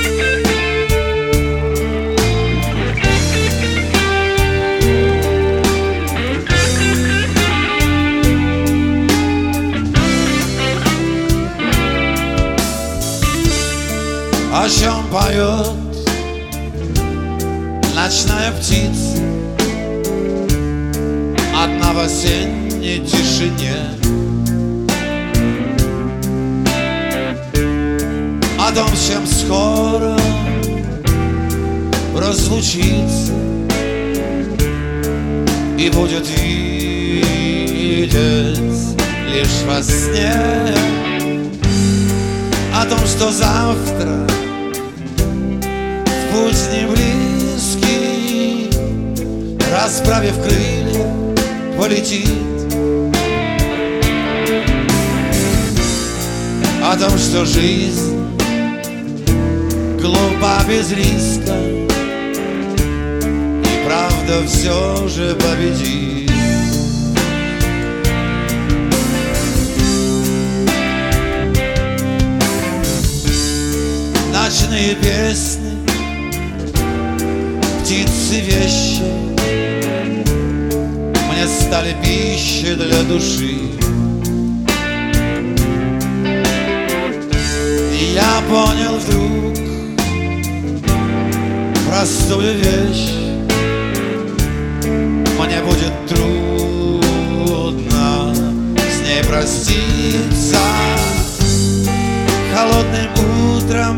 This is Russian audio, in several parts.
О чем поет ночная птица одна в осенней тишине? О том, с чем скоро разлучиться и будет видеть лишь во сне. О том, что завтра в путь не близкий, расправив крылья, полетит. О том, что жизнь глупа без риска, и правда все же победит. Ночные песни, птицы вещи мне стали пищей для души. И я понял вдруг простую вещь: мне будет трудно с ней проститься. Холодным утром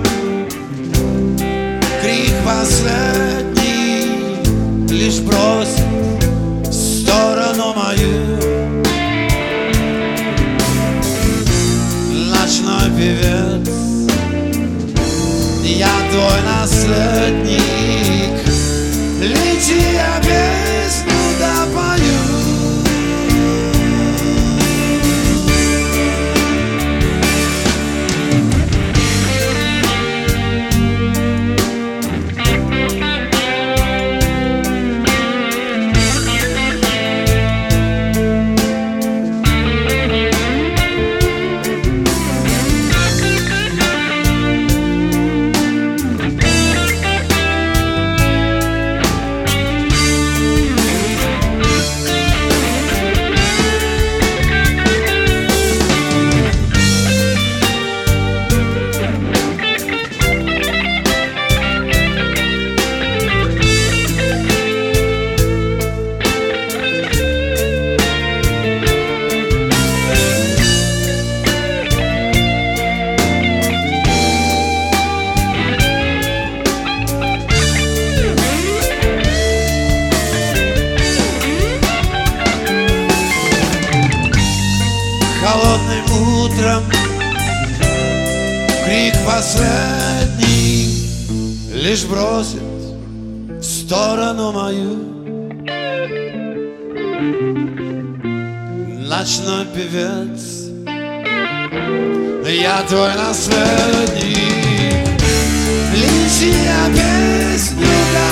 крик последний лишь бросит в сторону мою. Ночной певец, я твой наследник, лети, я песню допою. Холодным утром крик последний лишь бросит в сторону мою. Ночной певец, я твой наследник, лети, я песню